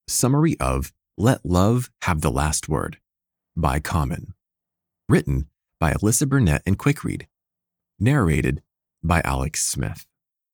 Summary of Let Love Have the Last Word by Common. Written by Alyssa Burnett and Quickread. Narrated by Alex Smith.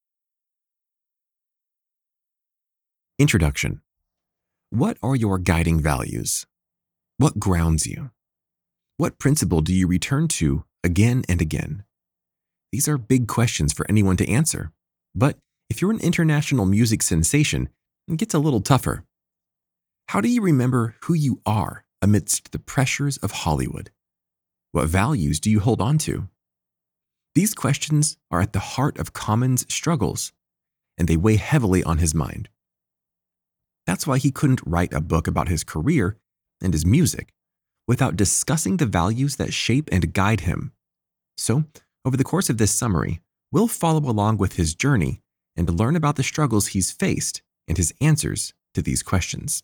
Introduction. What are your guiding values? What grounds you? What principle do you return to again and again? These are big questions for anyone to answer, but if you're an international music sensation, it gets a little tougher. How do you remember who you are amidst the pressures of Hollywood? What values do you hold on to? These questions are at the heart of Common's struggles, and they weigh heavily on his mind. That's why he couldn't write a book about his career and his music without discussing the values that shape and guide him. So, over the course of this summary, we'll follow along with his journey and learn about the struggles he's faced and his answers to these questions.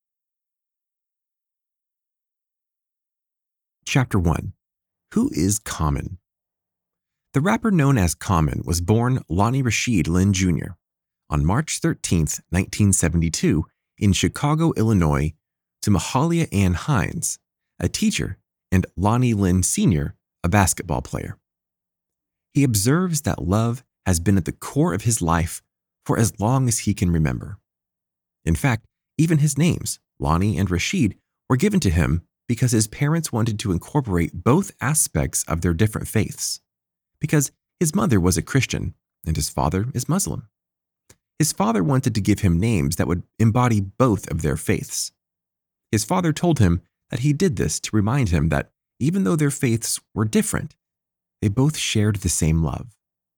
Chapter 1. Who is Common? The rapper known as Common was born Lonnie Rashid Lynn Jr. on March 13, 1972, in Chicago, Illinois, to Mahalia Ann Hines, a teacher, and Lonnie Lynn Sr., a basketball player. He observes that love has been at the core of his life for as long as he can remember. In fact, even his names, Lonnie and Rashid, were given to him because his parents wanted to incorporate both aspects of their different faiths, because his mother was a Christian and his father is Muslim. His father wanted to give him names that would embody both of their faiths. His father told him that he did this to remind him that even though their faiths were different, they both shared the same love.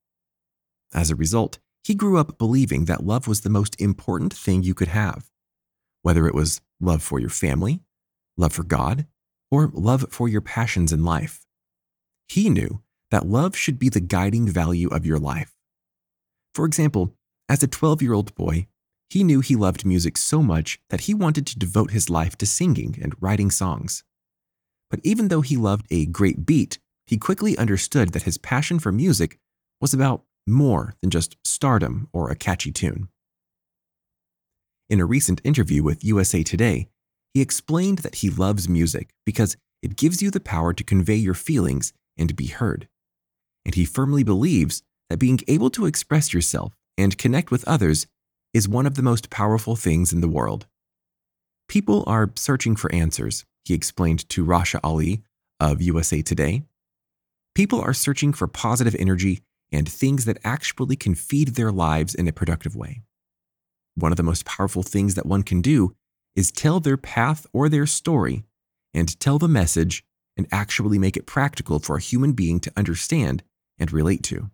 As a result, he grew up believing that love was the most important thing you could have, whether it was love for your family, love for God, or love for your passions in life. He knew that love should be the guiding value of your life. For example, as a 12-year-old boy, he knew he loved music so much that he wanted to devote his life to singing and writing songs. But even though he loved a great beat, he quickly understood that his passion for music was about more than just stardom or a catchy tune. In a recent interview with USA Today, he explained that he loves music because it gives you the power to convey your feelings and be heard. And he firmly believes that being able to express yourself and connect with others is one of the most powerful things in the world. People are searching for answers, he explained to Rasha Ali of USA Today. People are searching for positive energy and things that actually can feed their lives in a productive way. One of the most powerful things that one can do is tell their path or their story and tell the message and actually make it practical for a human being to understand and relate to.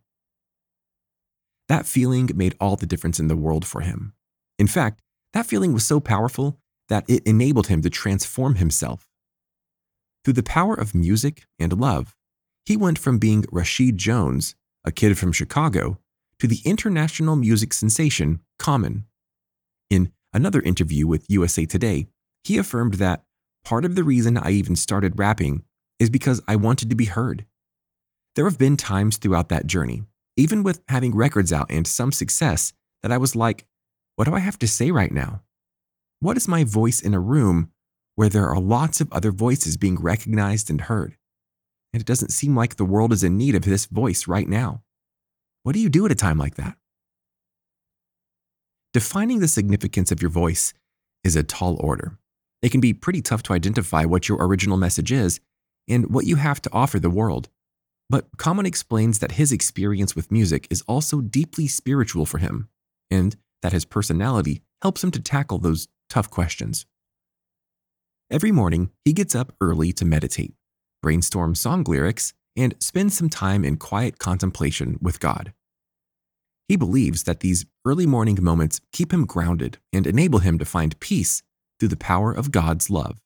That feeling made all the difference in the world for him. In fact, that feeling was so powerful that it enabled him to transform himself. Through the power of music and love, he went from being Rashid Jones, a kid from Chicago, to the international music sensation Common. In another interview with USA Today, he affirmed that part of the reason I even started rapping is because I wanted to be heard. There have been times throughout that journey, even with having records out and some success, that I was like, what do I have to say right now? What is my voice in a room where there are lots of other voices being recognized and heard? And it doesn't seem like the world is in need of this voice right now. What do you do at a time like that? Defining the significance of your voice is a tall order. It can be pretty tough to identify what your original message is and what you have to offer the world. But Common explains that his experience with music is also deeply spiritual for him, and that his personality helps him to tackle those tough questions. Every morning, he gets up early to meditate, brainstorm song lyrics, and spend some time in quiet contemplation with God. He believes that these early morning moments keep him grounded and enable him to find peace through the power of God's love.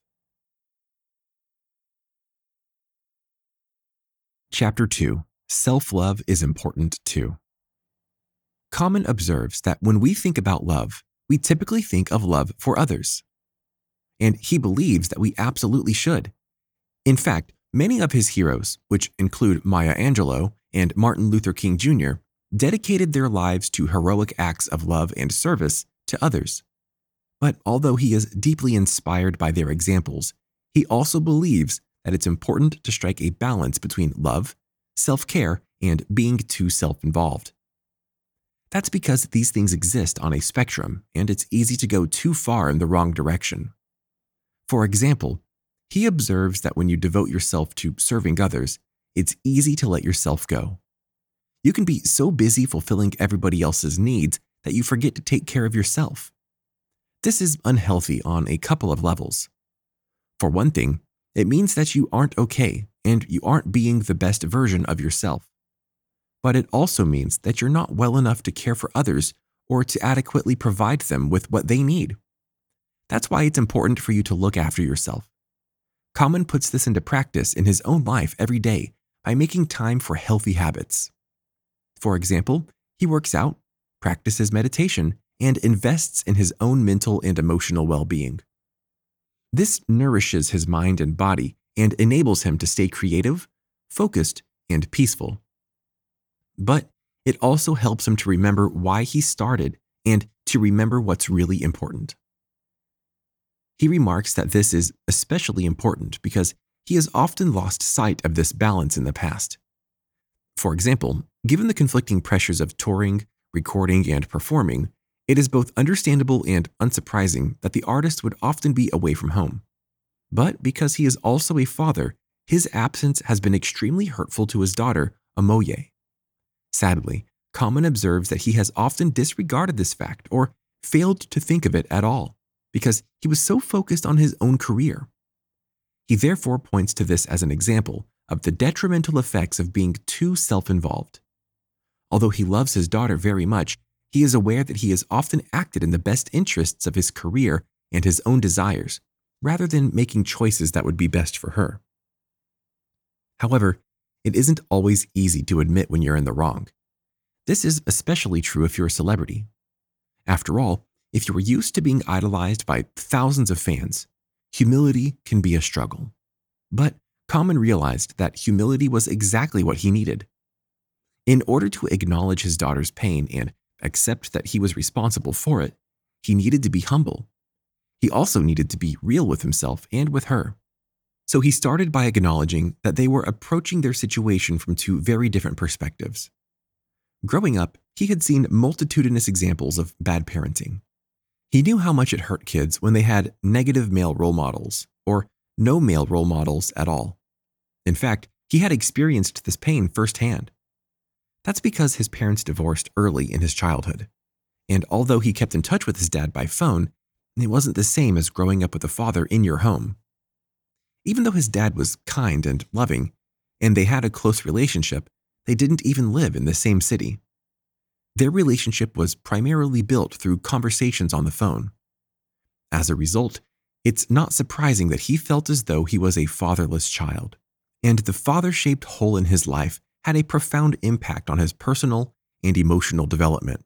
Chapter 2. Self-love is important too. Common observes that when we think about love, we typically think of love for others. And he believes that we absolutely should. In fact, many of his heroes, which include Maya Angelou and Martin Luther King Jr., dedicated their lives to heroic acts of love and service to others. But although he is deeply inspired by their examples, he also believes that it's important to strike a balance between love, self-care, and being too self-involved. That's because these things exist on a spectrum, and it's easy to go too far in the wrong direction. For example, he observes that when you devote yourself to serving others, it's easy to let yourself go. You can be so busy fulfilling everybody else's needs that you forget to take care of yourself. This is unhealthy on a couple of levels. For one thing, it means that you aren't okay and you aren't being the best version of yourself. But it also means that you're not well enough to care for others or to adequately provide them with what they need. That's why it's important for you to look after yourself. Common puts this into practice in his own life every day by making time for healthy habits. For example, he works out, practices meditation, and invests in his own mental and emotional well-being. This nourishes his mind and body and enables him to stay creative, focused, and peaceful. But it also helps him to remember why he started and to remember what's really important. He remarks that this is especially important because he has often lost sight of this balance in the past. For example, given the conflicting pressures of touring, recording, and performing, it is both understandable and unsurprising that the artist would often be away from home. But because he is also a father, his absence has been extremely hurtful to his daughter, Omoye. Sadly, Common observes that he has often disregarded this fact or failed to think of it at all because he was so focused on his own career. He therefore points to this as an example of the detrimental effects of being too self-involved. Although he loves his daughter very much, he is aware that he has often acted in the best interests of his career and his own desires, rather than making choices that would be best for her. However, it isn't always easy to admit when you're in the wrong. This is especially true if you're a celebrity. After all, if you're used to being idolized by thousands of fans, humility can be a struggle. But Common realized that humility was exactly what he needed. In order to acknowledge his daughter's pain and accept that he was responsible for it, he needed to be humble. He also needed to be real with himself and with her. So he started by acknowledging that they were approaching their situation from two very different perspectives. Growing up, he had seen multitudinous examples of bad parenting. He knew how much it hurt kids when they had negative male role models or no male role models at all. In fact, he had experienced this pain firsthand. That's because his parents divorced early in his childhood. And although he kept in touch with his dad by phone, it wasn't the same as growing up with a father in your home. Even though his dad was kind and loving, and they had a close relationship, they didn't even live in the same city. Their relationship was primarily built through conversations on the phone. As a result, it's not surprising that he felt as though he was a fatherless child, and the father-shaped hole in his life had a profound impact on his personal and emotional development.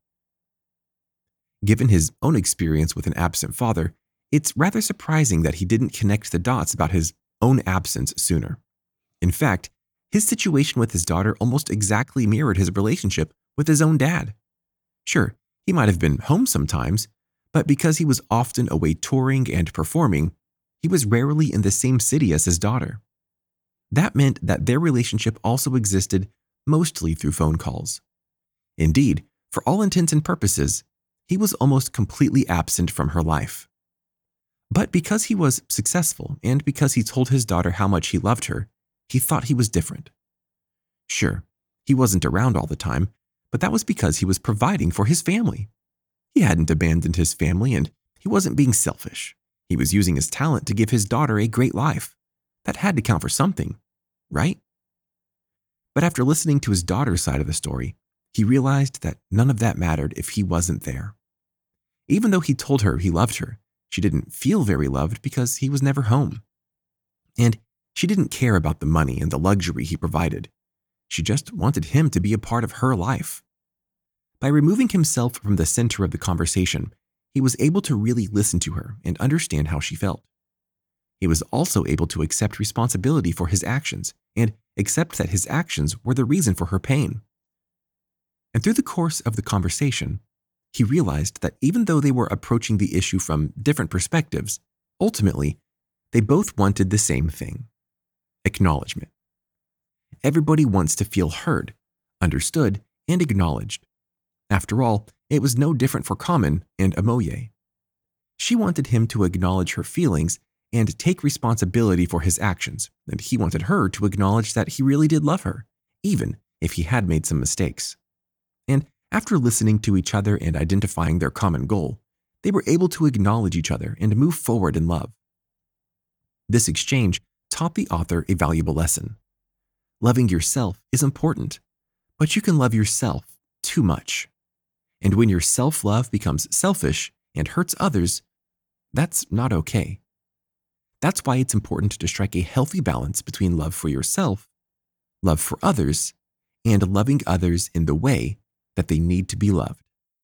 Given his own experience with an absent father, it's rather surprising that he didn't connect the dots about his own absence sooner. In fact, his situation with his daughter almost exactly mirrored his relationship with his own dad. Sure, he might have been home sometimes, but because he was often away touring and performing, he was rarely in the same city as his daughter. That meant that their relationship also existed mostly through phone calls. Indeed, for all intents and purposes, he was almost completely absent from her life. But because he was successful and because he told his daughter how much he loved her, he thought he was different. Sure, he wasn't around all the time, but that was because he was providing for his family. He hadn't abandoned his family and he wasn't being selfish. He was using his talent to give his daughter a great life. That had to count for something, right? But after listening to his daughter's side of the story, he realized that none of that mattered if he wasn't there. Even though he told her he loved her, she didn't feel very loved because he was never home. And she didn't care about the money and the luxury he provided. She just wanted him to be a part of her life. By removing himself from the center of the conversation, he was able to really listen to her and understand how she felt. He was also able to accept responsibility for his actions and accept that his actions were the reason for her pain. And through the course of the conversation, He realized that even though they were approaching the issue from different perspectives, ultimately, they both wanted the same thing: acknowledgement. Everybody wants to feel heard, understood, and acknowledged. After all, it was no different for Kamen and Omoye. She wanted him to acknowledge her feelings and take responsibility for his actions, and he wanted her to acknowledge that he really did love her, even if he had made some mistakes. And after listening to each other and identifying their common goal, they were able to acknowledge each other and move forward in love. This exchange taught the author a valuable lesson. Loving yourself is important, but you can love yourself too much. And when your self-love becomes selfish and hurts others, that's not okay. That's why it's important to strike a healthy balance between love for yourself, love for others, and loving others in the way that they need to be loved.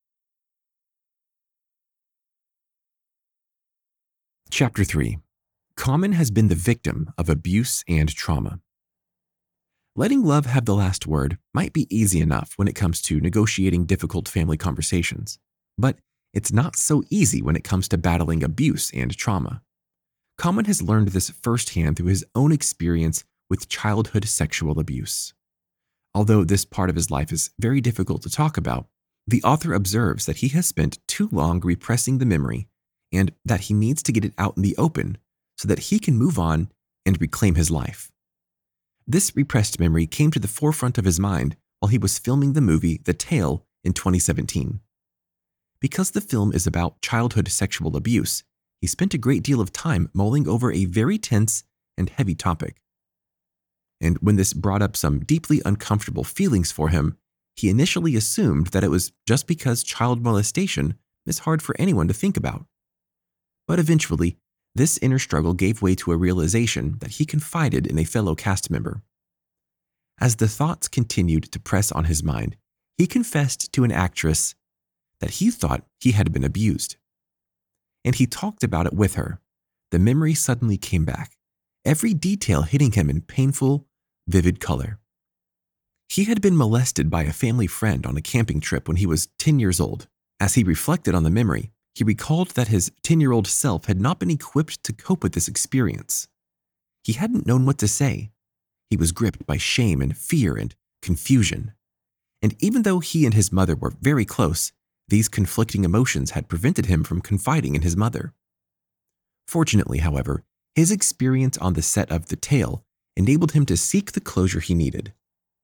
Chapter 3. Kamen has been the victim of abuse and trauma. Letting love have the last word might be easy enough when it comes to negotiating difficult family conversations, but it's not so easy when it comes to battling abuse and trauma. Kamen has learned this firsthand through his own experience with childhood sexual abuse. Although this part of his life is very difficult to talk about, the author observes that he has spent too long repressing the memory and that he needs to get it out in the open so that he can move on and reclaim his life. This repressed memory came to the forefront of his mind while he was filming the movie The Tale in 2017. Because the film is about childhood sexual abuse, he spent a great deal of time mulling over a very tense and heavy topic. And when this brought up some deeply uncomfortable feelings for him, he initially assumed that it was just because child molestation is hard for anyone to think about. But eventually, this inner struggle gave way to a realization that he confided in a fellow cast member. As the thoughts continued to press on his mind, he confessed to an actress that he thought he had been abused. And he talked about it with her. The memory suddenly came back, every detail hitting him in painful, vivid color. He had been molested by a family friend on a camping trip when he was 10 years old. As he reflected on the memory, he recalled that his 10-year-old self had not been equipped to cope with this experience. He hadn't known what to say. He was gripped by shame and fear and confusion. And even though he and his mother were very close, these conflicting emotions had prevented him from confiding in his mother. Fortunately, however, his experience on the set of The Tale enabled him to seek the closure he needed.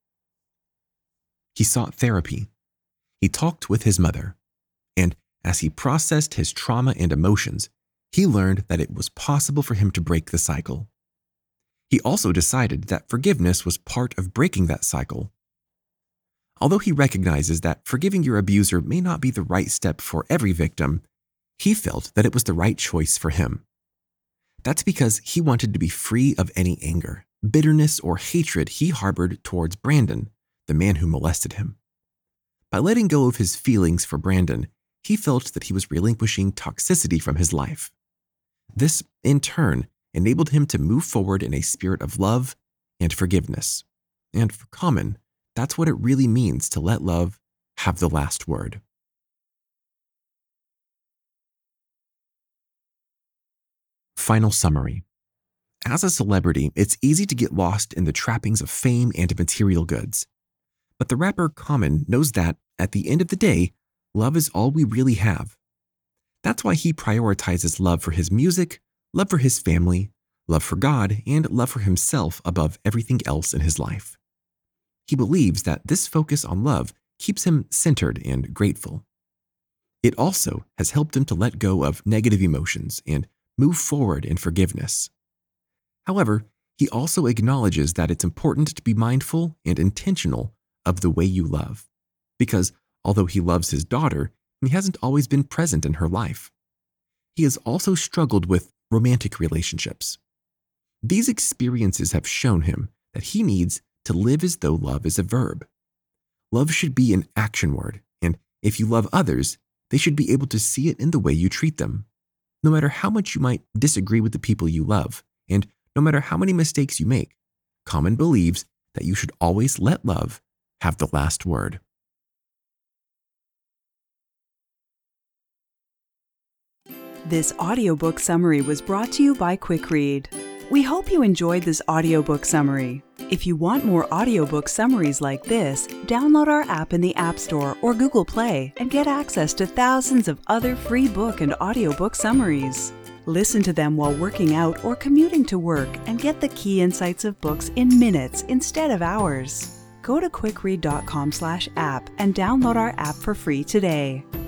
He sought therapy. He talked with his mother. And as he processed his trauma and emotions, he learned that it was possible for him to break the cycle. He also decided that forgiveness was part of breaking that cycle. Although he recognizes that forgiving your abuser may not be the right step for every victim, he felt that it was the right choice for him. That's because he wanted to be free of any anger, bitterness, or hatred he harbored towards Brandon, the man who molested him. By letting go of his feelings for Brandon, he felt that he was relinquishing toxicity from his life. This, in turn, enabled him to move forward in a spirit of love and forgiveness. And for Kamen, that's what it really means to let love have the last word. Final summary. As a celebrity, it's easy to get lost in the trappings of fame and material goods. But the rapper Kamen knows that, at the end of the day, love is all we really have. That's why he prioritizes love for his music, love for his family, love for God, and love for himself above everything else in his life. He believes that this focus on love keeps him centered and grateful. It also has helped him to let go of negative emotions and move forward in forgiveness. However, he also acknowledges that it's important to be mindful and intentional of the way you love, because although he loves his daughter, he hasn't always been present in her life. He has also struggled with romantic relationships. These experiences have shown him that he needs to live as though love is a verb. Love should be an action word, and if you love others, they should be able to see it in the way you treat them. No matter how much you might disagree with the people you love, and no matter how many mistakes you make, Kamen believes that you should always let love have the last word. This audiobook summary was brought to you by QuickRead. We hope you enjoyed this audiobook summary. If you want more audiobook summaries like this, download our app in the App Store or Google Play and get access to thousands of other free book and audiobook summaries. Listen to them while working out or commuting to work and get the key insights of books in minutes instead of hours. Go to quickread.com/app and download our app for free today.